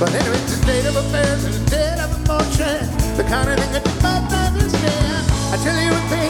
But anyway, it's a state of affairs and a state of emotion, the kind of thing that you might understand. I tell you, it